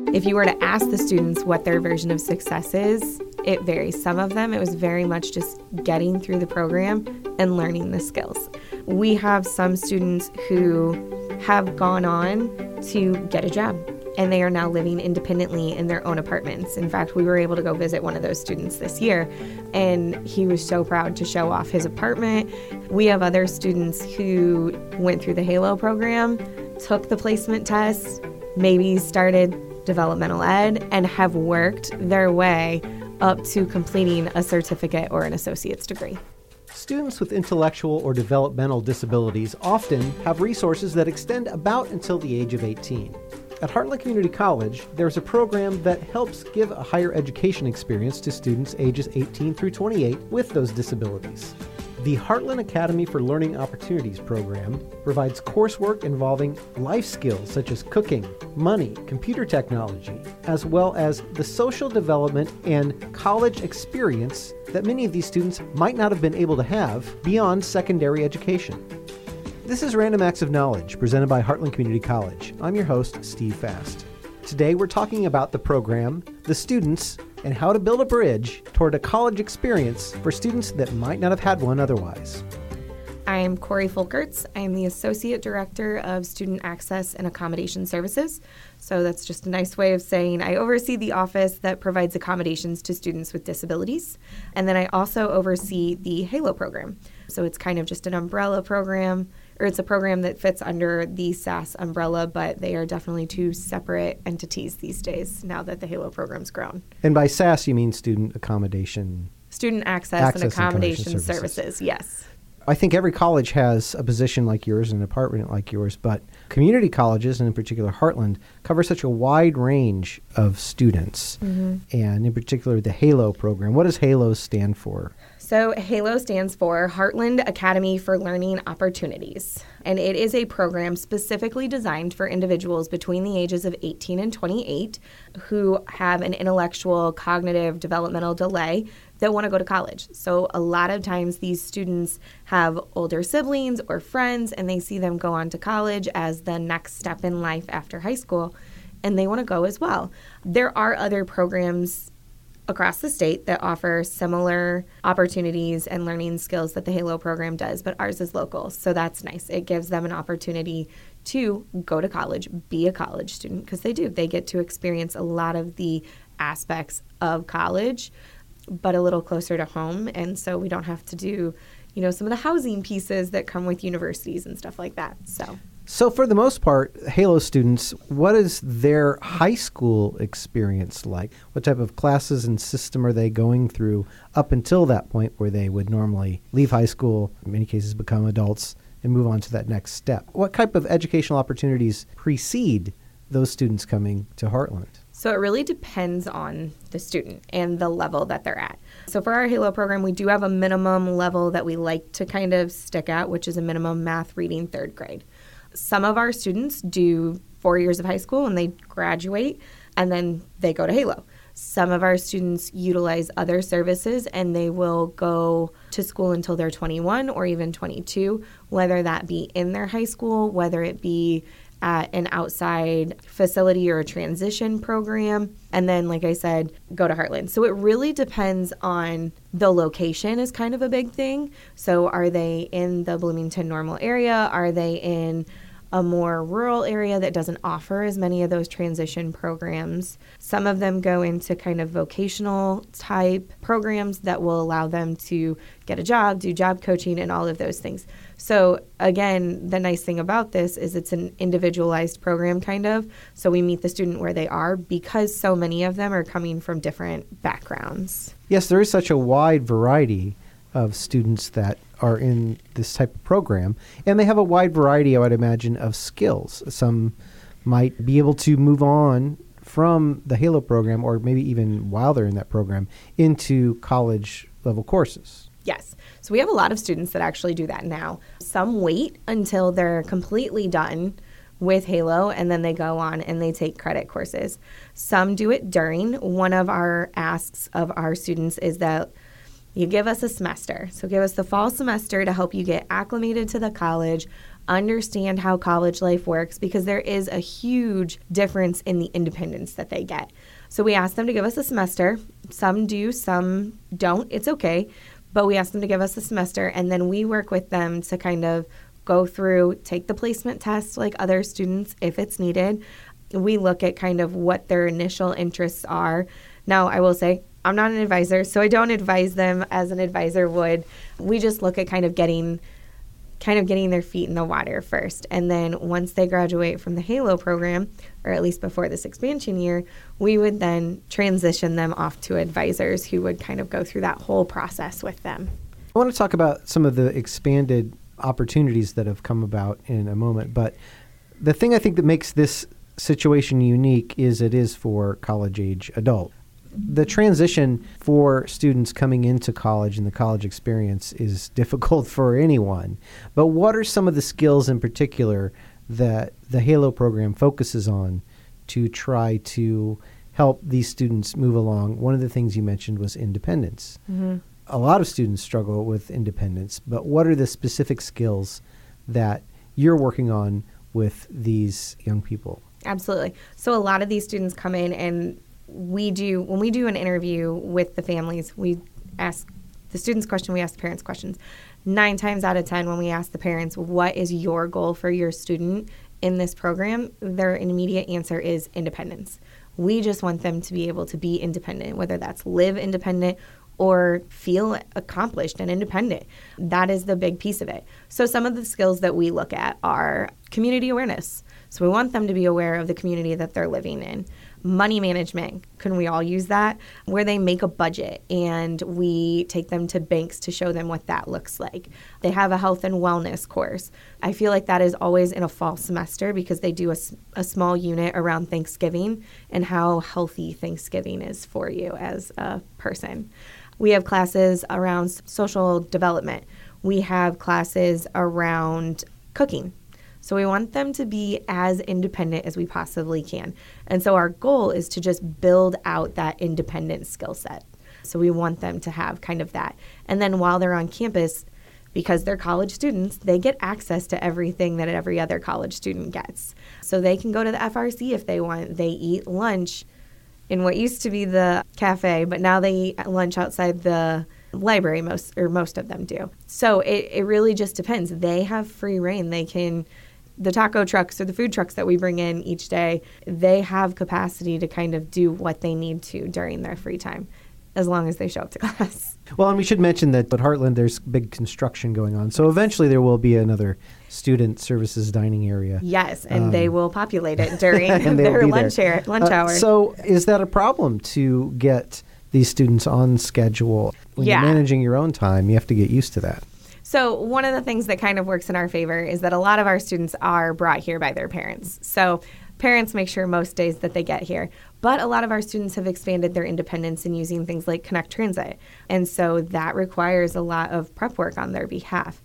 If you were to ask the students what their version of success is, it varies. Some of them, it was very much just getting through the program and learning the skills. We have some students who have gone on to get a job, and they are now living independently in their own apartments. In fact, we were able to go visit one of those students this year, and he was so proud to show off his apartment. We have other students who went through the HALO program, took the placement test, maybe started developmental ed, and have worked their way up to completing a certificate or an associate's degree. Students with intellectual or developmental disabilities often have resources that extend about until the age of 18. At Heartland Community College, there's a program that helps give a higher education experience to students ages 18 through 28 with those disabilities. The Heartland Academy for Learning Opportunities program provides coursework involving life skills such as cooking, money, computer technology, as well as the social development and college experience that many of these students might not have been able to have beyond secondary education. This is Random Acts of Knowledge, presented by Heartland Community College. I'm your host, Steve Fast. Today we're talking about the program, the students, and how to build a bridge toward a college experience for students that might not have had one otherwise. I'm Corey Folkerts. I'm the Associate Director of Student Access and Accommodation Services. So that's just a nice way of saying I oversee the office that provides accommodations to students with disabilities. And then I also oversee the HALO program. So it's kind of just an umbrella program, or it's a program that fits under the SAS umbrella, but they are definitely two separate entities these days now that the HALO program's grown. And by SAS, you mean student accommodation? Student access and accommodation services, yes. I think every college has a position like yours and an department like yours, but community colleges, and in particular Heartland, cover such a wide range of students, and in particular the HALO program. What does HALO stand for? So HALO stands for Heartland Academy for Learning Opportunities, and it is a program specifically designed for individuals between the ages of 18 and 28 who have an intellectual, cognitive, developmental delay that want to go to college. So a lot of times these students have older siblings or friends, and they see them go on to college as the next step in life after high school, and they want to go as well. There are other programs across the state that offer similar opportunities and learning skills that the HALO program does, but ours is local, so that's nice. It gives them an opportunity to go to college, be a college student, because they do. They get to experience a lot of the aspects of college, but a little closer to home, and so we don't have to do, some of the housing pieces that come with universities and stuff like that. So for the most part, HALO students, what is their high school experience like? What type of classes and system are they going through up until that point where they would normally leave high school, in many cases become adults, and move on to that next step? What type of educational opportunities precede those students coming to Heartland? So it really depends on the student and the level that they're at. So for our HALO program, we do have a minimum level that we like to kind of stick at, which is a minimum math reading third grade. Some of our students do 4 years of high school and they graduate and then they go to HALO. Some of our students utilize other services and they will go to school until they're 21 or even 22, whether that be in their high school, whether it be at an outside facility or a transition program, and then, like I said, go to Heartland. So it really depends on the location is kind of a big thing. So are they in the Bloomington Normal area? Are they in a more rural area that doesn't offer as many of those transition programs? Some of them go into kind of vocational type programs that will allow them to get a job, do job coaching, and all of those things. So again, the nice thing about this is it's an individualized program kind of. So we meet the student where they are because so many of them are coming from different backgrounds. Yes, there is such a wide variety of students that are in this type of program, and they have a wide variety, I would imagine, of skills. Some might be able to move on from the HALO program, or maybe even while they're in that program, into college level courses. Yes. So we have a lot of students that actually do that now. Some wait until they're completely done with HALO, and then they go on and they take credit courses. Some do it during. One of our asks of our students is that you give us a semester. So give us the fall semester to help you get acclimated to the college, understand how college life works, because there is a huge difference in the independence that they get. So we ask them to give us a semester. Some do, some don't. It's okay. But we ask them to give us a semester, and then we work with them to kind of go through, take the placement test like other students if it's needed. We look at kind of what their initial interests are. Now, I will say, I'm not an advisor, so I don't advise them as an advisor would. We just look at kind of getting their feet in the water first. And then once they graduate from the HALO program, or at least before this expansion year, we would then transition them off to advisors who would kind of go through that whole process with them. I want to talk about some of the expanded opportunities that have come about in a moment. But the thing I think that makes this situation unique is it is for college-age adult. The transition for students coming into college and the college experience is difficult for anyone. But what are some of the skills in particular that the HALO program focuses on to try to help these students move along? One of the things you mentioned was independence. Mm-hmm. A lot of students struggle with independence, but what are the specific skills that you're working on with these young people? Absolutely. So a lot of these students come in, and when we do an interview with the families, we ask the students questions, we ask the parents questions. 9 times out of 10, when we ask the parents, what is your goal for your student in this program, their immediate answer is independence. We just want them to be able to be independent, whether that's live independent or feel accomplished and independent. That is the big piece of it. So some of the skills that we look at are community awareness. So we want them to be aware of the community that they're living in. Money management, can we all use that? Where they make a budget and we take them to banks to show them what that looks like. They have a health and wellness course. I feel like that is always in a fall semester because they do a small unit around Thanksgiving and how healthy Thanksgiving is for you as a person. We have classes around social development. We have classes around cooking. So we want them to be as independent as we possibly can. And so our goal is to just build out that independent skill set. So we want them to have kind of that. And then while they're on campus, because they're college students, they get access to everything that every other college student gets. So they can go to the FRC if they want. They eat lunch in what used to be the cafe, but now they eat lunch outside the library, most of them do. So it really just depends. They have free reign. The taco trucks or the food trucks that we bring in each day, they have capacity to kind of do what they need to during their free time, as long as they show up to class. Well, and we should mention that at Heartland, there's big construction going on. So eventually there will be another student services dining area. Yes, and they will populate it during their lunch hour. So is that a problem to get these students on schedule? When you're managing your own time, you have to get used to that. So one of the things that kind of works in our favor is that a lot of our students are brought here by their parents. So parents make sure most days that they get here. But a lot of our students have expanded their independence in using things like Connect Transit. And so that requires a lot of prep work on their behalf.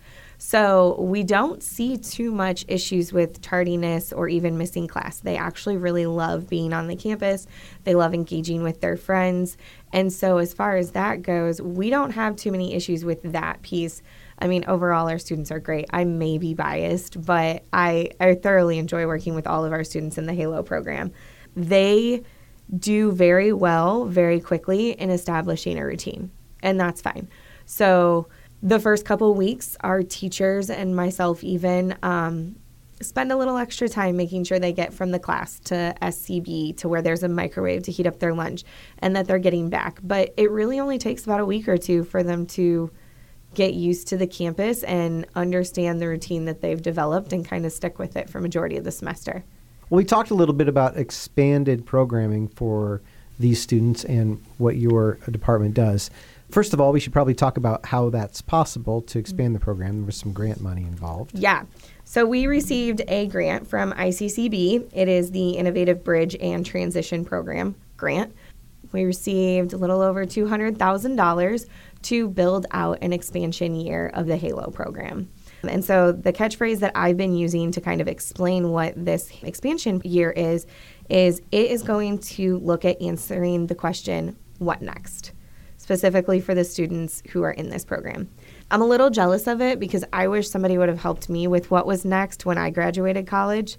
So we don't see too much issues with tardiness or even missing class. They actually really love being on the campus. They love engaging with their friends. And so as far as that goes, we don't have too many issues with that piece. I mean, overall, our students are great. I may be biased, but I thoroughly enjoy working with all of our students in the HALO program. They do very well, very quickly in establishing a routine, and that's fine. So the first couple weeks, our teachers and myself even spend a little extra time making sure they get from the class to SCB to where there's a microwave to heat up their lunch and that they're getting back. But it really only takes about a week or two for them to get used to the campus and understand the routine that they've developed and kind of stick with it for majority of the semester. Well, we talked a little bit about expanded programming for these students and what your department does. First of all, we should probably talk about how that's possible to expand the program. There was some grant money involved. Yeah. So we received a grant from ICCB. It is the Innovative Bridge and Transition Program grant. We received a little over $200,000 to build out an expansion year of the HALO program. And so the catchphrase that I've been using to kind of explain what this expansion year is it is going to look at answering the question, what next? Specifically for the students who are in this program. I'm a little jealous of it because I wish somebody would have helped me with what was next when I graduated college.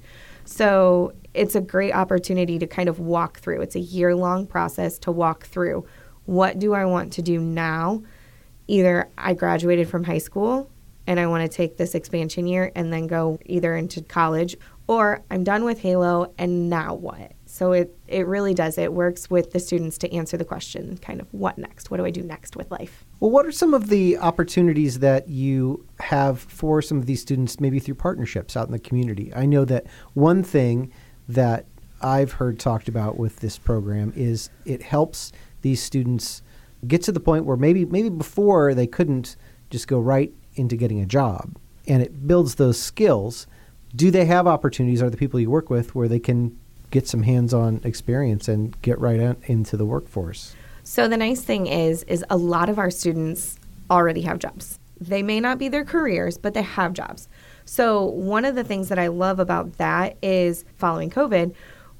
So it's a great opportunity to kind of walk through. It's a year-long process to walk through. What do I want to do now? Either I graduated from high school and I want to take this expansion year and then go either into college, or I'm done with Halo and now what? So it really does. It works with the students to answer the question, kind of what next? What do I do next with life? Well, what are some of the opportunities that you have for some of these students, maybe through partnerships out in the community? I know that one thing that I've heard talked about with this program is it helps these students get to the point where maybe before they couldn't just go right into getting a job, and it builds those skills. Do they have opportunities, or the people you work with, where they can get some hands-on experience and get right into the workforce? So the nice thing is a lot of our students already have jobs. They may not be their careers, but they have jobs. So one of the things that I love about that is following COVID,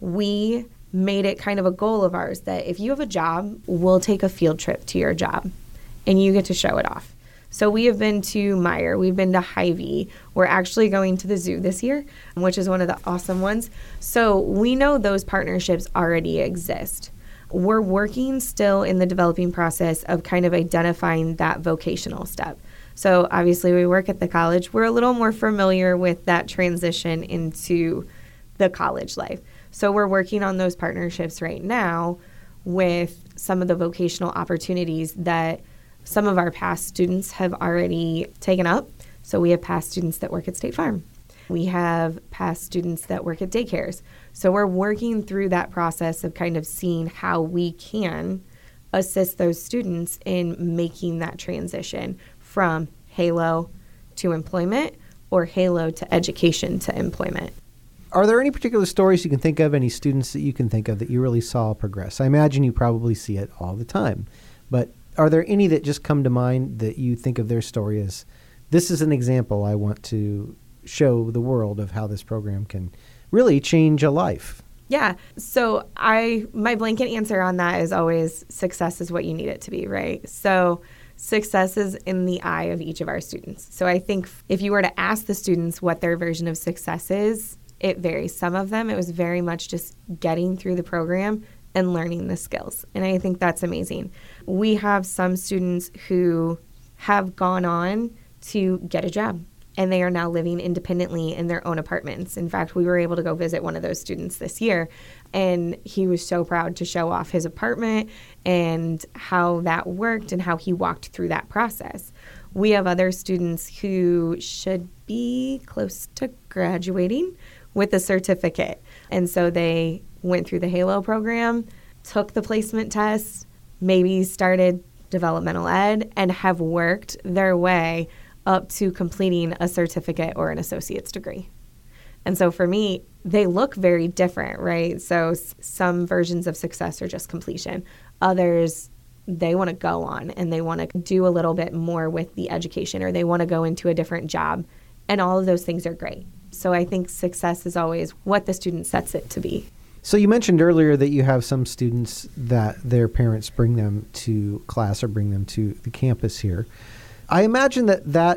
we made it kind of a goal of ours that if you have a job, we'll take a field trip to your job and you get to show it off. So we have been to Meijer, we've been to Hy-Vee. We're actually going to the zoo this year, which is one of the awesome ones. So we know those partnerships already exist. We're working still in the developing process of kind of identifying that vocational step. So obviously we work at the college. We're a little more familiar with that transition into the college life. So we're working on those partnerships right now with some of the vocational opportunities that some of our past students have already taken up. So we have past students that work at State Farm. We have past students that work at daycares. So we're working through that process of kind of seeing how we can assist those students in making that transition from Halo to employment or Halo to education to employment. Are there any particular stories you can think of, any students that you can think of that you really saw progress? I imagine you probably see it all the time, but are there any that just come to mind that you think of their story as, this is an example I want to show the world of how this program can really change a life? Yeah. So my blanket answer on that is always success is what you need it to be, right? So success is in the eye of each of our students. So I think if you were to ask the students what their version of success is, it varies. Some of them, it was very much just getting through the program and learning the skills. And I think that's amazing. We have some students who have gone on to get a job, and they are now living independently in their own apartments. In fact, we were able to go visit one of those students this year, and he was so proud to show off his apartment and how that worked and how he walked through that process. We have other students who should be close to graduating with a certificate. And so they went through the Halo program, took the placement test, maybe started developmental ed, and have worked their way up to completing a certificate or an associate's degree. And so for me, they look very different, right? So some versions of success are just completion. Others, they want to go on and they want to do a little bit more with the education, or they want to go into a different job. And all of those things are great. So I think success is always what the student sets it to be. So you mentioned earlier that you have some students that their parents bring them to class or bring them to the campus here. I imagine that,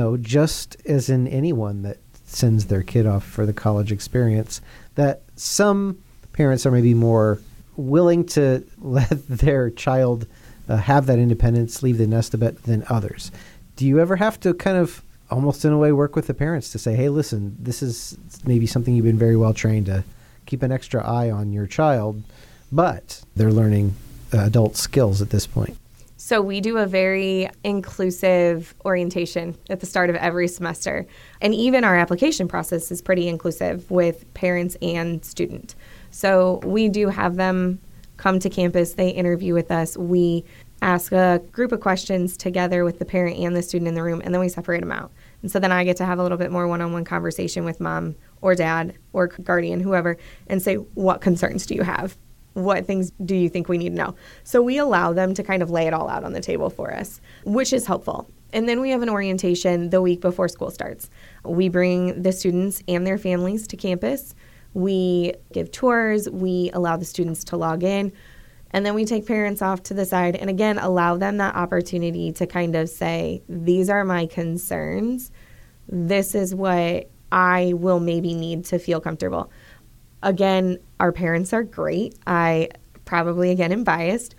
just as in anyone that sends their kid off for the college experience, that some parents are maybe more willing to let their child have that independence, leave the nest a bit than others. Do you ever have to kind of almost in a way work with the parents to say, hey, listen, this is maybe something you've been very well trained to keep an extra eye on your child, but they're learning adult skills at this point? So we do a very inclusive orientation at the start of every semester. And even our application process is pretty inclusive with parents and student. So we do have them come to campus, they interview with us, we ask a group of questions together with the parent and the student in the room, and then we separate them out. And so then I get to have a little bit more one-on-one conversation with mom or dad or guardian, whoever, and say, what concerns do you have? What things do you think we need to know? So we allow them to kind of lay it all out on the table for us, which is helpful. And then we have an orientation the week before school starts. We bring the students and their families to campus. We give tours. We allow the students to log in. And then we take parents off to the side and, again, allow them that opportunity to kind of say, these are my concerns. This is what I will maybe need to feel comfortable. Again, our parents are great. I probably, again, am biased.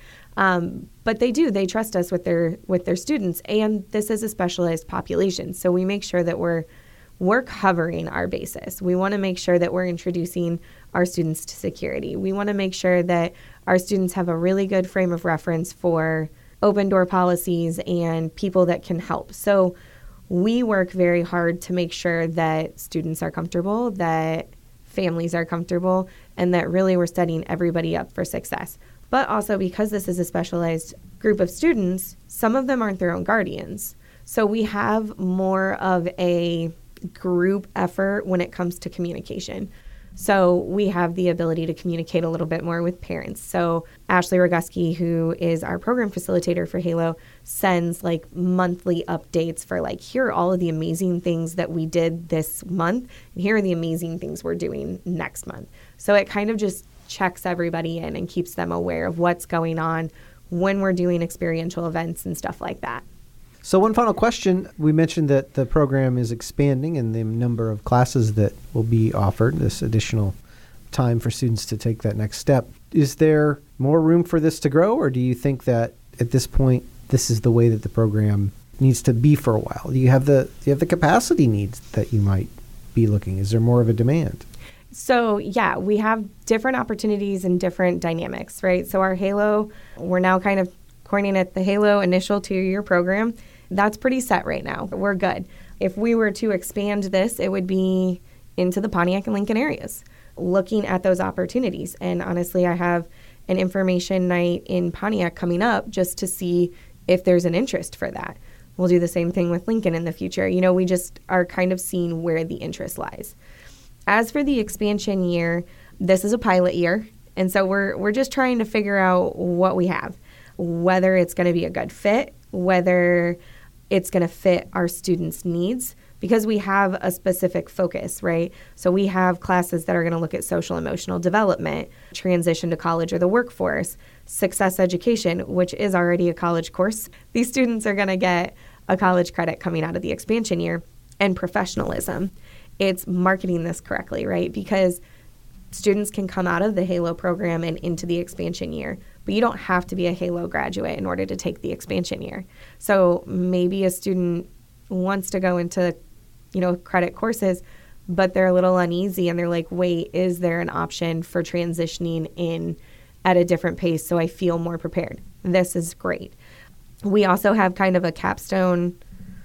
But they trust us with their students. And this is a specialized population. So we make sure that we're covering our basis. We want to make sure that we're introducing our students to security. We want to make sure that our students have a really good frame of reference for open door policies and people that can help. So we work very hard to make sure that students are comfortable, that families are comfortable, and that really we're setting everybody up for success. But also, because this is a specialized group of students, some of them aren't their own guardians. So we have more of a group effort when it comes to communication. So we have the ability to communicate a little bit more with parents. So Ashley Roguski, who is our program facilitator for Halo, sends like monthly updates for like, here are all of the amazing things that we did this month, and here are the amazing things we're doing next month. So it kind of just checks everybody in and keeps them aware of what's going on when we're doing experiential events and stuff like that. So one final question. We mentioned that the program is expanding in the number of classes that will be offered, this additional time for students to take that next step. Is there more room for this to grow, or do you think that at this point this is the way that the program needs to be for a while? Do you have the capacity needs that you might be looking? Is there more of a demand? So, yeah, we have different opportunities and different dynamics, right? So our Halo, we're now kind of coining it the Halo initial 2-year program. That's pretty set right now. We're good. If we were to expand this, it would be into the Pontiac and Lincoln areas, looking at those opportunities. And honestly, I have an information night in Pontiac coming up just to see if there's an interest for that. We'll do the same thing with Lincoln in the future. You know, we just are kind of seeing where the interest lies. As for the expansion year, this is a pilot year. And so we're just trying to figure out what we have, whether it's going to be a good fit, whether it's going to fit our students' needs, because we have a specific focus, right? So we have classes that are going to look at social emotional development, transition to college or the workforce, success education, which is already a college course. These students are going to get a college credit coming out of the expansion year, and professionalism. It's marketing this correctly, right? Because students can come out of the Halo program and into the expansion year, but you don't have to be a Halo graduate in order to take the expansion year. So maybe a student wants to go into, credit courses, but they're a little uneasy and they're like, wait, is there an option for transitioning in at a different pace so I feel more prepared? This is great. We also have kind of a capstone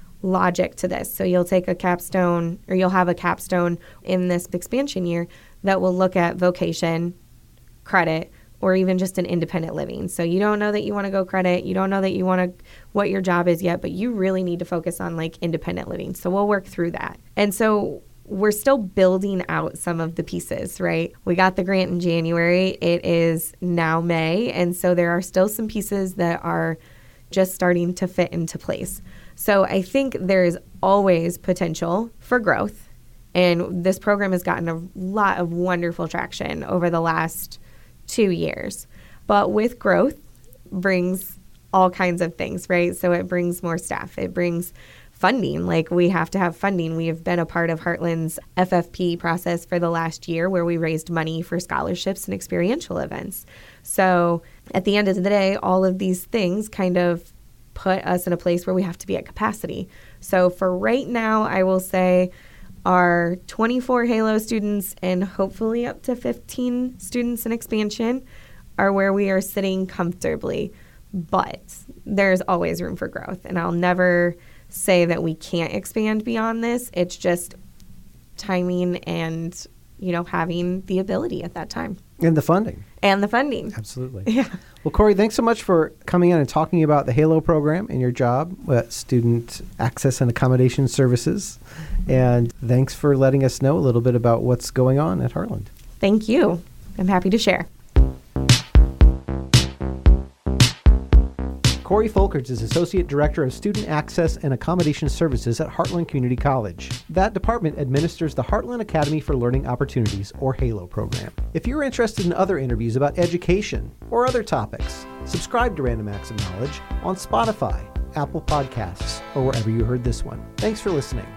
logic to this. So you'll take a capstone, or you'll have a capstone in this expansion year that will look at vocation, credit, or even just an independent living. So you don't know that you want to go credit, you don't know that you want to, what your job is yet, but you really need to focus on like independent living. So we'll work through that. And so we're still building out some of the pieces, right? We got the grant in January. It is now May. And so there are still some pieces that are just starting to fit into place. So I think there's always potential for growth. And this program has gotten a lot of wonderful traction over the last 2 years. But with growth brings all kinds of things, right? So it brings more staff. It brings funding. Like, we have to have funding. We have been a part of Heartland's FFP process for the last year, where we raised money for scholarships and experiential events. So at the end of the day, all of these things kind of put us in a place where we have to be at capacity. So for right now, I will say our 24 Halo students and hopefully up to 15 students in expansion are where we are sitting comfortably. But there's always room for growth. And I'll never say that we can't expand beyond this. It's just timing and, having the ability at that time. And the funding. Absolutely. Yeah. Well, Corey, thanks so much for coming in and talking about the Halo program and your job at Student Access and Accommodation Services. And thanks for letting us know a little bit about what's going on at Heartland. Thank you. I'm happy to share. Corey Folkerts is Associate Director of Student Access and Accommodation Services at Heartland Community College. That department administers the Heartland Academy for Learning Opportunities, or HALO program. If you're interested in other interviews about education or other topics, subscribe to Random Acts of Knowledge on Spotify, Apple Podcasts, or wherever you heard this one. Thanks for listening.